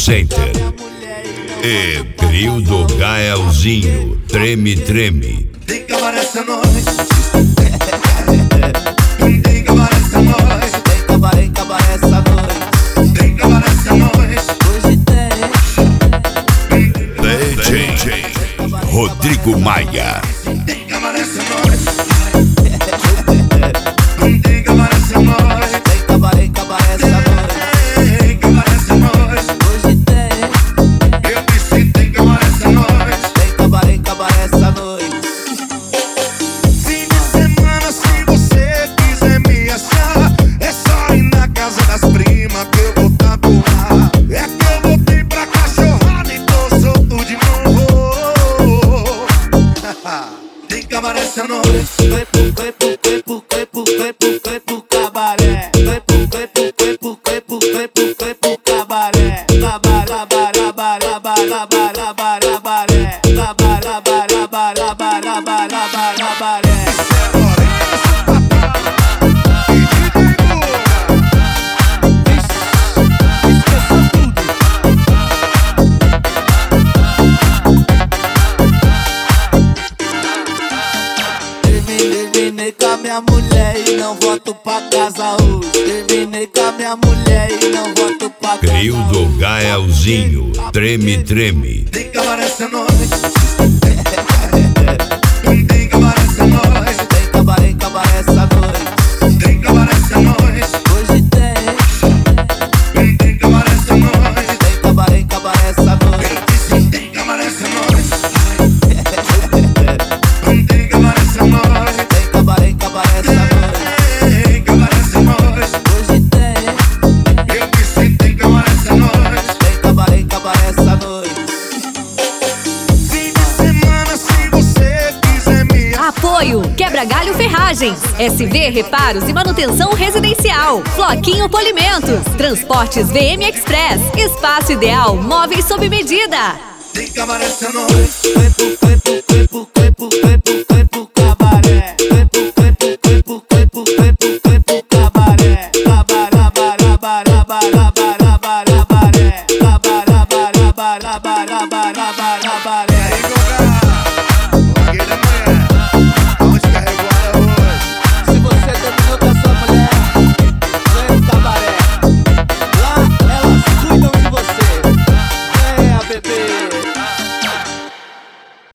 Center. E trio do Gaelzinho, Treme Treme. Tem que acabar essa noite. Tem que acabar essa noite. Tem que acabar essa noite. Tem que acabar essa noite. Hoje tem DJ Rodrigo Maia. tem que acabar essa noite. Tem que acabar essa noite. Tem que acabar essa noite. Tem que acabar essa noite. Hoje tem. Eu disse tem que acabar essa noite. Tem que acabar essa noite. Fim de semana, se você quiser me achar, é só ir na casa das primas que eu vou tatuar. É que eu voltei pra cachorrada e tô solto de novo. Tem que acabar essa noite. Foi pro cabaré. Foi pro cabaré. Terminei com a minha mulher e não volto pra casa hoje. Terminei com a minha mulher e não volto pra casa. Trio do Gaelzinho, Treme Treme. Tem que acabar essa noite. Tem que acabar essa noite. Tem que acabar essa noite. Tem que acabar essa noite. Hoje tem. Tem que acabar essa noite. Tem que acabar essa noite. Eu disse tem que acabar essa noite. Tem que acabar essa noite. Tem que acabar essa noite. Tem que acabar essa noite. Hoje tem. Eu disse tem que acabar essa noite. Tem que acabar essa noite. Fim de semana, se você quiser me Apoio Quebra Galho Ferragens, SV Reparos e Manutenção Residencial, Floquinho Polimentos, Transportes VM Express, Espaço Ideal Móveis sob medida. tem que acabar essa noite. Foi pro cabaré. Foi pro cabaré. Cabaré.